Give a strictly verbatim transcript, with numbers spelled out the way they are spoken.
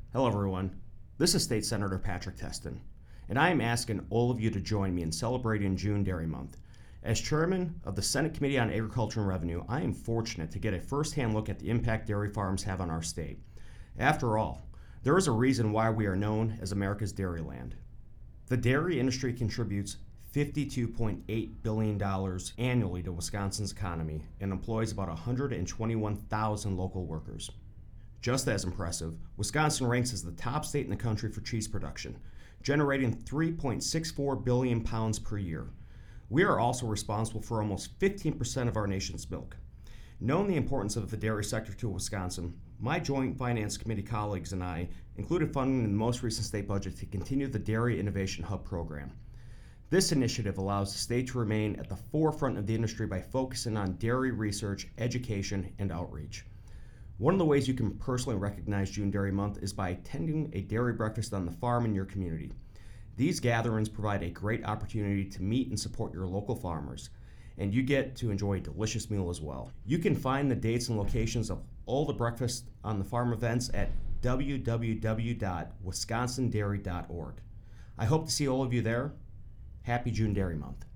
Hello, everyone. This is State Senator Patrick Testin, and I am asking all of you to join me in celebrating June Dairy Month. As chairman of the Senate Committee on Agriculture and Revenue, I am fortunate to get a firsthand look at the impact dairy farms have on our state. After all, there is a reason why we are known as America's dairy land. The dairy industry contributes fifty-two point eight billion dollars annually to Wisconsin's economy and employs about one hundred twenty-one thousand local workers. Just as impressive, Wisconsin ranks as the top state in the country for cheese production, generating three point six four billion pounds per year. We are also responsible for almost fifteen percent of our nation's milk. Knowing the importance of the dairy sector to Wisconsin, my Joint Finance Committee colleagues and I included funding in the most recent state budget to continue the Dairy Innovation Hub program. This initiative allows the state to remain at the forefront of the industry by focusing on dairy research, education, and outreach. One of the ways you can personally recognize June Dairy Month is by attending a dairy breakfast on the farm in your community. These gatherings provide a great opportunity to meet and support your local farmers, and you get to enjoy a delicious meal as well. You can find the dates and locations of all the breakfast on the farm events at w w w dot wisconsin dairy dot org. I hope to see all of you there. Happy June Dairy Month.